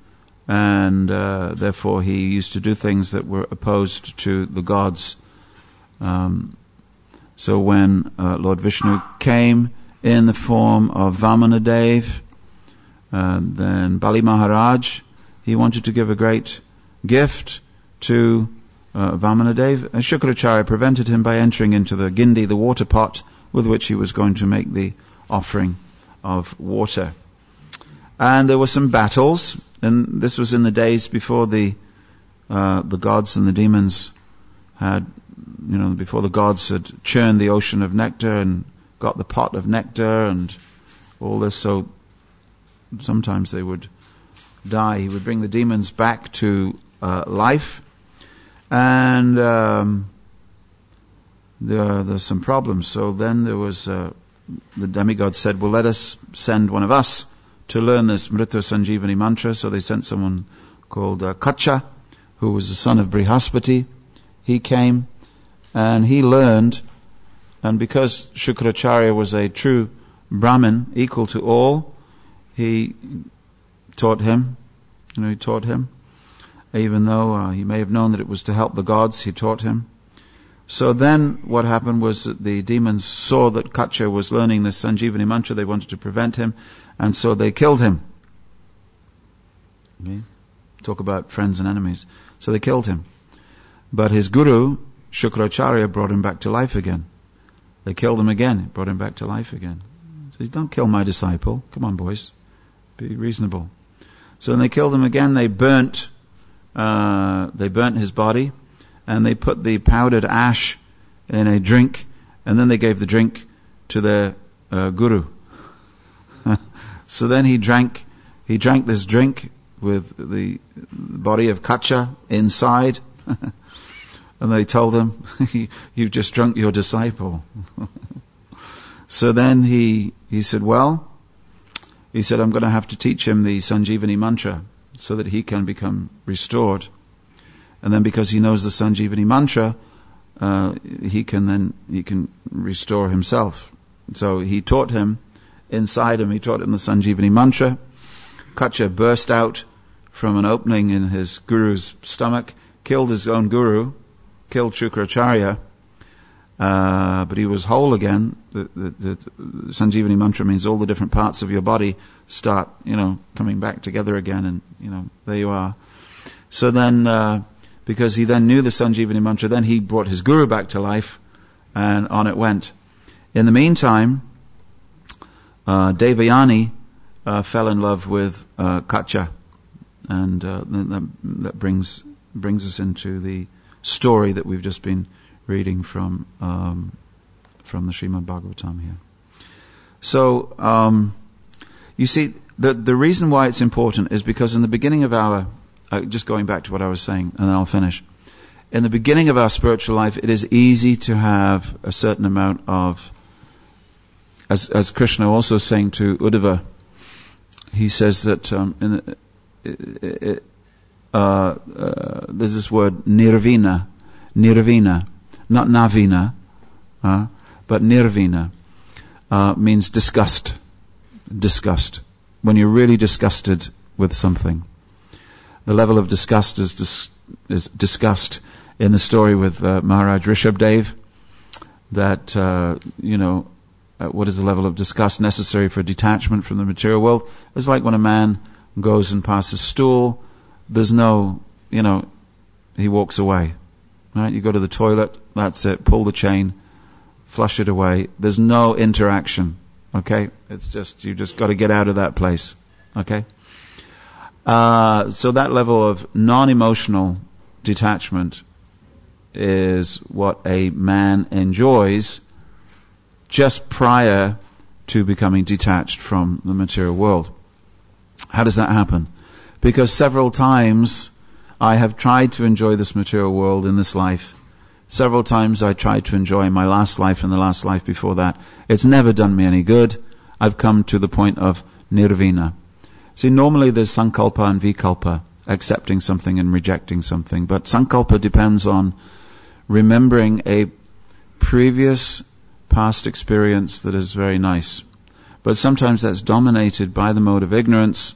and uh, therefore he used to do things that were opposed to the gods. Um, so when uh, Lord Vishnu came in the form of Vamanadev, uh, then Bali Maharaj, he wanted to give a great gift to uh, Vamanadev, and Shukracharya prevented him by entering into the Gindi, the water pot, with which he was going to make the offering of water. And there were some battles, and this was in the days before the uh, the gods and the demons had, you know, before the gods had churned the ocean of nectar and got the pot of nectar and all this. So sometimes they would die. He would bring the demons back to uh, life, and um, there there's some problems. So then there was uh, the demigod said, "Well, let us send one of us to learn this Mrita Sanjeevani mantra." So they sent someone called uh, Kacha, who was the son of Brihaspati. He came and he learned, and because Shukracharya was a true Brahmin, equal to all, he taught him, you know, he taught him, even though uh, he may have known that it was to help the gods, he taught him. So then what happened was that the demons saw that Kacha was learning this Sanjeevani mantra. They wanted to prevent him, and so they killed him. Okay? Talk about friends and enemies. So they killed him. But his guru, Shukracharya, brought him back to life again. They killed him again, brought him back to life again. So don't kill my disciple. Come on, boys. Be reasonable. So when they killed him again, they burnt, uh, they burnt his body, and they put the powdered ash in a drink, and then they gave the drink to their uh, guru. So then he drank, he drank this drink with the body of Kacha inside, And they told him, you've just drunk your disciple. So then he, he said, well, he said, I'm going to have to teach him the Sanjeevani mantra so that he can become restored. And then because he knows the Sanjeevani mantra, uh, he can then, he can restore himself. So he taught him, inside him, he taught him the Sanjeevani mantra. Kacha burst out from an opening in his guru's stomach, killed his own guru, killed Shukracharya, uh, but he was whole again. The, the, the Sanjeevani mantra means all the different parts of your body start, you know, coming back together again, and, you know, there you are. So then, uh, because he then knew the Sanjeevani mantra, then he brought his guru back to life, and on it went. In the meantime, uh, Devayani uh, fell in love with uh, Kacha, and uh, that, that brings brings us into the story that we've just been reading from um, from the Srimad Bhagavatam here. So, um, you see, the the reason why it's important is because in the beginning of our, uh, just going back to what I was saying, and then I'll finish. In the beginning of our spiritual life, it is easy to have a certain amount of, as as Krishna also saying to Uddhava, he says that um, in, it, it, uh, uh, there's this word nirvina, nirvina, not navina, uh, but nirvina, uh, means disgust, disgust. When you're really disgusted with something, the level of disgust is dis- is discussed in the story with uh, Maharaj Rishabdev. That uh, you know, uh, what is the level of disgust necessary for detachment from the material world? It's like when a man goes and passes stool. There's no, you know, he walks away. Right? You go to the toilet, that's it, pull the chain, flush it away. There's no interaction. Okay? It's just, you just got to get out of that place. Okay? Uh, so that level of non-emotional detachment is what a man enjoys just prior to becoming detached from the material world. How does that happen? Because several times I have tried to enjoy this material world in this life. Several times I tried to enjoy my last life and the last life before that. It's never done me any good. I've come to the point of nirvana. See, normally there's sankalpa and vikalpa, accepting something and rejecting something. But sankalpa depends on remembering a previous past experience that is very nice. But sometimes that's dominated by the mode of ignorance,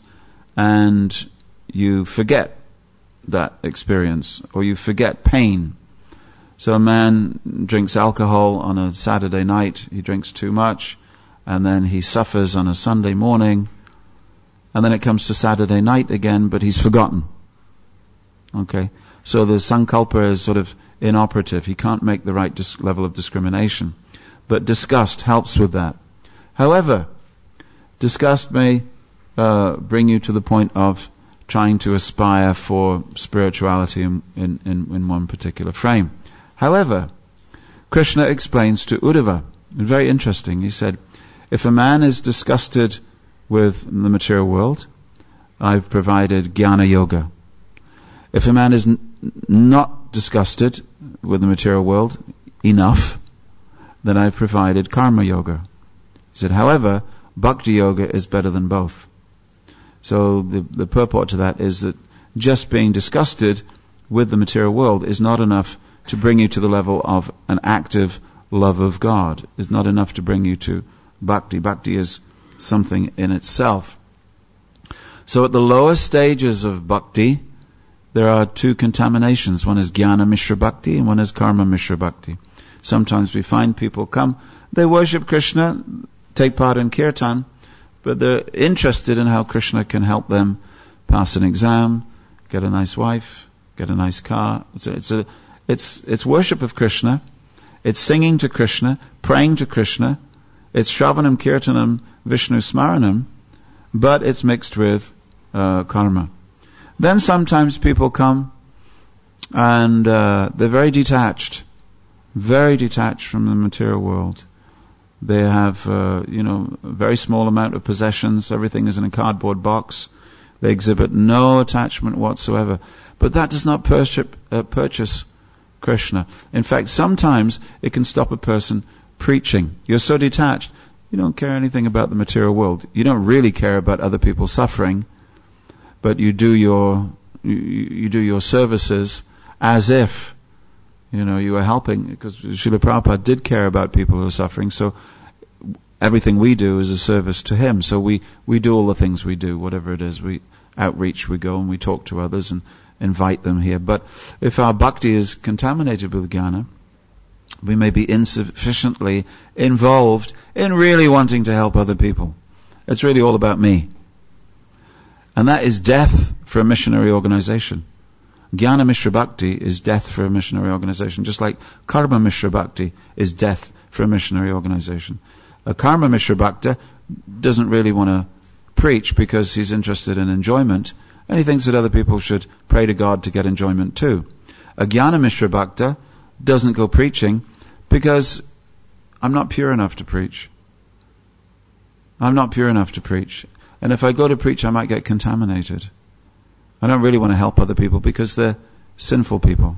and you forget that experience, or you forget pain. So a man drinks alcohol on a Saturday night, he drinks too much, and then he suffers on a Sunday morning, and then it comes to Saturday night again, but he's forgotten. Okay? So the sankalpa is sort of inoperative. He can't make the right dis- level of discrimination. But disgust helps with that. However, disgust may uh, bring you to the point of trying to aspire for spirituality in, in, in, in one particular frame. However, Krishna explains to Uddhava, very interesting, he said, if a man is disgusted with the material world, I've provided jnana yoga. If a man is n- not disgusted with the material world enough, then I've provided karma yoga. He said, however, bhakti yoga is better than both. So the, the purport to that is that just being disgusted with the material world is not enough to bring you to the level of an active love of God. It's not enough to bring you to bhakti. Bhakti is something in itself. So at the lower stages of bhakti, there are two contaminations. One is jnana mishra bhakti and one is karma mishra bhakti. Sometimes we find people come, they worship Krishna, take part in kirtan, but they're interested in how Krishna can help them pass an exam, get a nice wife, get a nice car. It's a, it's a, it's it's worship of Krishna. It's singing to Krishna, praying to Krishna. It's Shravanam, Kirtanam, Vishnu Smaranam, but it's mixed with uh, karma. Then sometimes people come and uh, they're very detached, very detached from the material world. They have, uh, you know, a very small amount of possessions. Everything is in a cardboard box. They exhibit no attachment whatsoever. But that does not purchase, uh, purchase Krishna. In fact, sometimes it can stop a person preaching. You're so detached, you don't care anything about the material world. You don't really care about other people suffering, but you do your you, you do your services as if, you know, you were helping, because Srila Prabhupada did care about people who are suffering, so everything we do is a service to him. So we, we do all the things we do, whatever it is. We outreach, we go and we talk to others and invite them here. But if our bhakti is contaminated with jnana, we may be insufficiently involved in really wanting to help other people. It's really all about me. And that is death for a missionary organization. Jnana Mishra Bhakti is death for a missionary organization, just like Karma Mishra Bhakti is death for a missionary organization. A Karma Mishra Bhakta doesn't really want to preach because he's interested in enjoyment, and he thinks that other people should pray to God to get enjoyment too. A Jnana Mishra Bhakta doesn't go preaching because I'm not pure enough to preach. I'm not pure enough to preach. And if I go to preach, I might get contaminated. I don't really want to help other people because they're sinful people.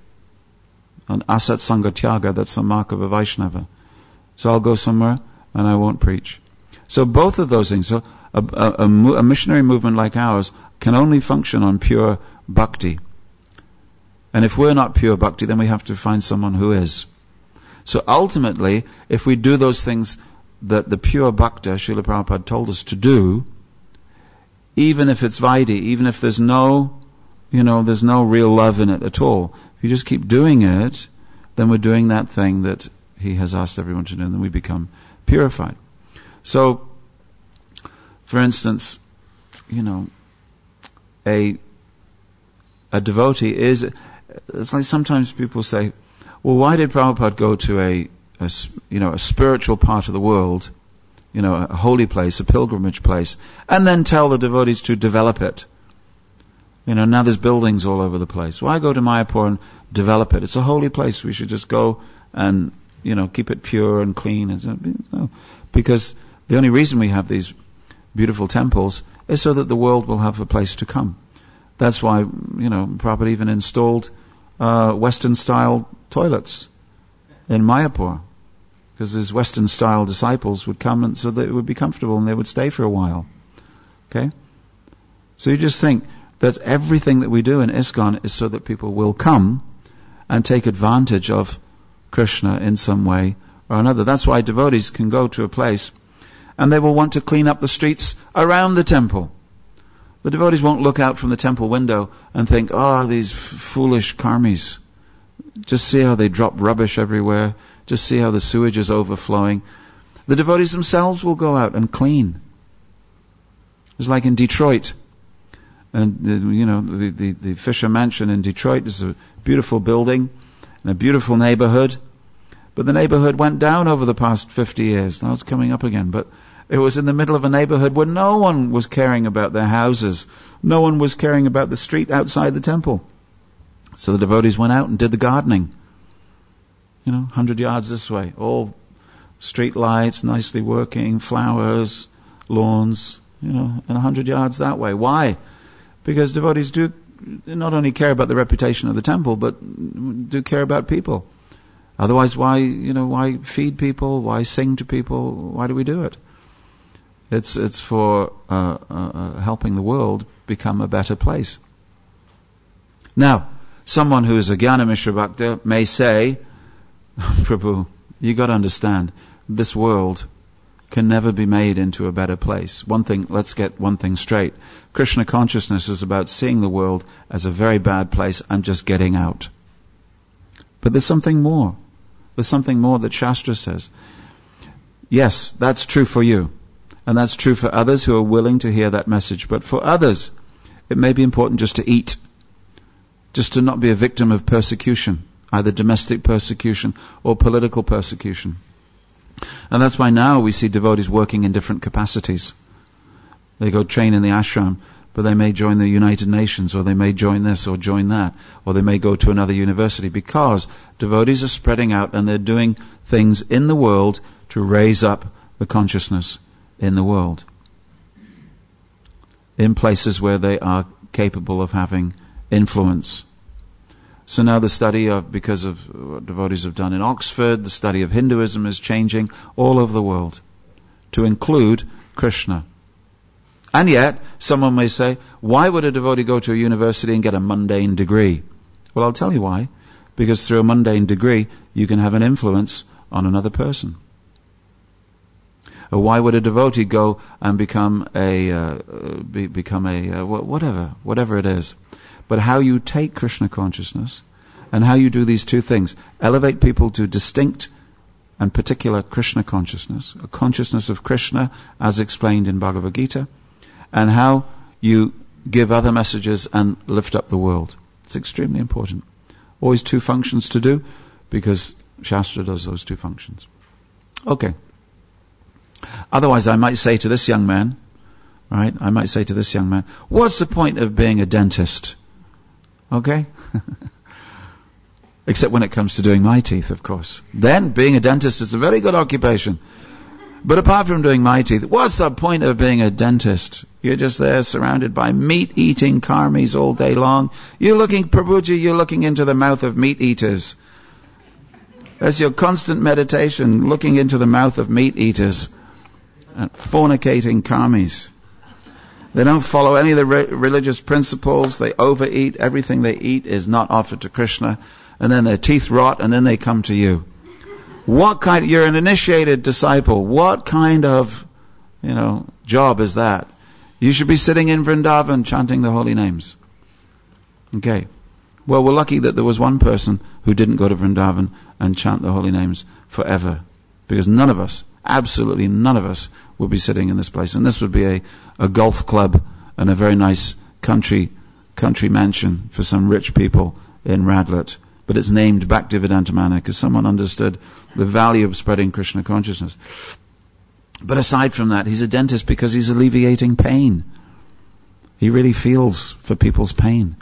And asat sanga tyaga, that's the mark of a Vaishnava. So I'll go somewhere and I won't preach. So both of those things. So a, a, a, a missionary movement like ours can only function on pure bhakti. And if we're not pure bhakti, then we have to find someone who is. So ultimately, if we do those things that the pure bhakta, Srila Prabhupada told us to do, even if it's Vaidhi, even if there's no, you know, there's no real love in it at all, if you just keep doing it, then we're doing that thing that he has asked everyone to do, and then we become purified. So, for instance, you know, a a devotee is, it's like sometimes people say, well, why did Prabhupada go to a, a you know, a spiritual part of the world, you know, a holy place, a pilgrimage place, and then tell the devotees to develop it? You know, now there's buildings all over the place. Why go to Mayapur and develop it? It's a holy place. We should just go and, you know, keep it pure and clean. And so, no. Because the only reason we have these beautiful temples is so that the world will have a place to come. That's why, you know, Prabhupada even installed uh, Western-style toilets in Mayapur, because his Western-style disciples would come, and so that it would be comfortable and they would stay for a while. Okay? So you just think that everything that we do in ISKCON is so that people will come and take advantage of Krishna in some way or another. That's why devotees can go to a place and they will want to clean up the streets around the temple. The devotees won't look out from the temple window and think, oh, these f- foolish karmis. Just see how they drop rubbish everywhere. Just see how the sewage is overflowing. The devotees themselves will go out and clean. It's like in Detroit. And, the, you know, the, the, the Fisher Mansion in Detroit is a beautiful building in a beautiful neighborhood. But the neighborhood went down over the past fifty years. Now it's coming up again. But it was in the middle of a neighborhood where no one was caring about their houses. No one was caring about the street outside the temple. So the devotees went out and did the gardening. You know, one hundred yards this way. All street lights, nicely working, flowers, lawns, you know, and one hundred yards that way. Why? Because devotees do not only care about the reputation of the temple, but do care about people. Otherwise, why, you know, why feed people? Why sing to people? Why do we do it? It's it's for uh, uh, helping the world become a better place. Now, someone who is a Jnana Mishra Bhakta may say, Prabhu, you got to understand, this world can never be made into a better place. One thing, let's get one thing straight. Krishna consciousness is about seeing the world as a very bad place and just getting out. But there's something more. There's something more that Shastra says. Yes, that's true for you. And that's true for others who are willing to hear that message. But for others, it may be important just to eat. Just to not be a victim of persecution. Either domestic persecution or political persecution. And that's why now we see devotees working in different capacities. They go train in the ashram, but they may join the United Nations, or they may join this or join that, or they may go to another university, because devotees are spreading out and they're doing things in the world to raise up the consciousness in the world. In places where they are capable of having influence. So now the study of, because of what devotees have done in Oxford, the study of Hinduism is changing all over the world to include Krishna. And yet, someone may say, why would a devotee go to a university and get a mundane degree? Well, I'll tell you why. Because through a mundane degree, you can have an influence on another person. Or why would a devotee go and become a, uh, be, become a, uh, whatever, whatever it is. But how you take Krishna consciousness and how you do these two things, elevate people to distinct and particular Krishna consciousness, a consciousness of Krishna as explained in Bhagavad Gita, and how you give other messages and lift up the world. It's extremely important. Always two functions to do, because Shastra does those two functions. Okay. Otherwise, I might say to this young man, right, I might say to this young man, what's the point of being a dentist? Okay? Except when it comes to doing my teeth, of course. Then, being a dentist is a very good occupation. But apart from doing my teeth, what's the point of being a dentist? You're just there surrounded by meat-eating karmis all day long. You're looking, Prabhuji, you're looking into the mouth of meat-eaters. That's your constant meditation, looking into the mouth of meat-eaters and fornicating karmis. They don't follow any of the re- religious principles. They overeat. Everything they eat is not offered to Krishna. And then their teeth rot, and then they come to you. What kind, you're an initiated disciple. What kind of, you know, job is that? You should be sitting in Vrindavan chanting the holy names. Okay. Well, we're lucky that there was one person who didn't go to Vrindavan and chant the holy names forever. Because none of us, absolutely none of us, would be sitting in this place. And this would be a, a golf club and a very nice country, country mansion for some rich people in Radlett. But it's named Bhaktivedanta Manor because someone understood the value of spreading Krishna consciousness. But aside from that, he's a dentist because he's alleviating pain. He really feels for people's pain.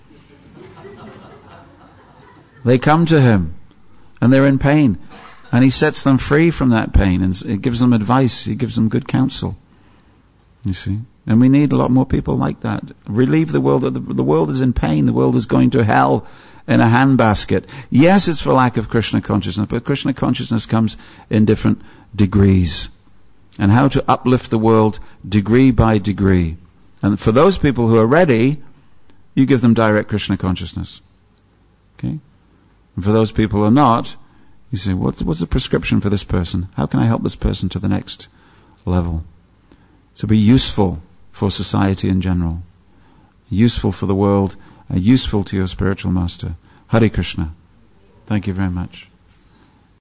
They come to him and they're in pain. And he sets them free from that pain and he gives them advice. He gives them good counsel. You see? And we need a lot more people like that. Relieve the world. The, the world is in pain. The world is going to hell in a handbasket. Yes, it's for lack of Krishna consciousness, but Krishna consciousness comes in different degrees. And how to uplift the world degree by degree. And for those people who are ready, you give them direct Krishna consciousness. Okay? And for those people who are not, you say, what's, what's the prescription for this person? How can I help this person to the next level? So be useful for society in general. Useful for the world. Uh, useful to your spiritual master. Hare Krishna. Thank you very much.